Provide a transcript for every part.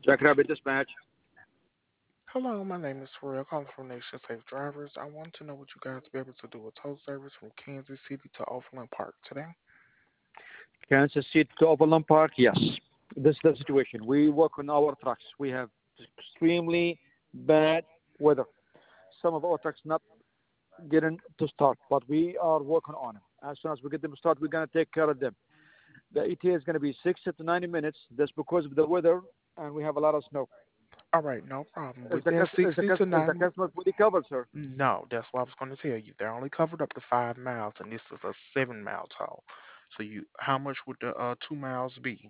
Jackrabbit Dispatch. Hello, my name is Royal, calling from Nation Safe Drivers. I want to know what you guys be able to do a tow service from Kansas City to Overland Park today. Kansas City to Overland Park. Yes, this is the situation. We work on our trucks. We have extremely bad weather. Some of our trucks not getting to start, but we are working on them. As soon as we get them to start, we're gonna take care of them. The ETA is gonna be 60 to 90 minutes. That's because of the weather, and we have a lot of snow. All right, no problem. Is the Within 60 to is the 90, customer fully covered, sir? no, that's what I was going to tell you. They're only covered up to 5 miles, and this is a 7 mile tow. So how much would the 2 miles be?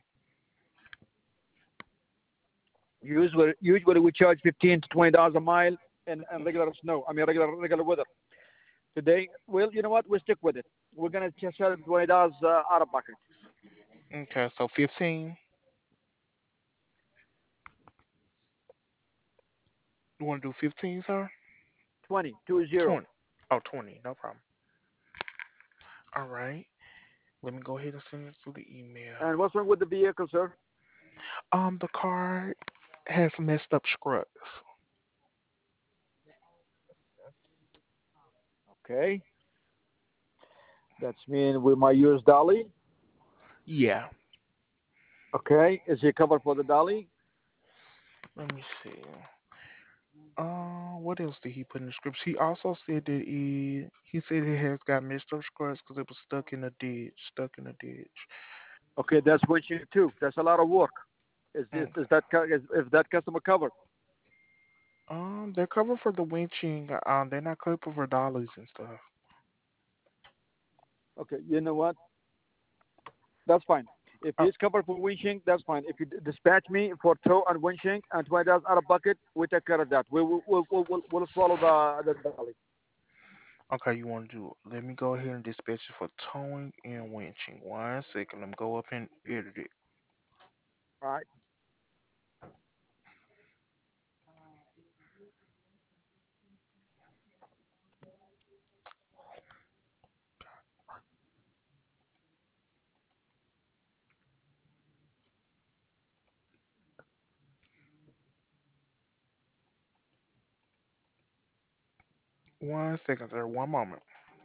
Usually we charge $15 to $20 a mile in regular snow. I mean regular weather. Today, well, you know what? We stick with it. We're gonna charge $20 out of pocket. Okay, so 15. You want to do 15, sir? 20, 20. 20. Oh, 20, no problem. All right. Let me go ahead and send it through the email. And what's wrong with the vehicle, sir? The car has messed up struts. Okay, that's mean we might use dolly. Yeah. Okay, is he covered for the dolly? Let me see. What else did he put in the scripts? He also said that he said it has got messed up struts because it was stuck in a ditch. Stuck in a ditch. Okay, that's winching too. That's a lot of work. Okay. Is that customer covered? They're covered for the winching. They're not covered for dollies and stuff. Okay, you know what? That's fine. If Oh, he's covered for winching, that's fine. If you dispatch me for tow and winching and $20 out of bucket, we take care of that. We'll swallow the dolly. okay. You want to do? Let me go ahead and dispatch it for towing and winching. 1 second. Let me go up and edit it. All right. 1 second, sir. One moment.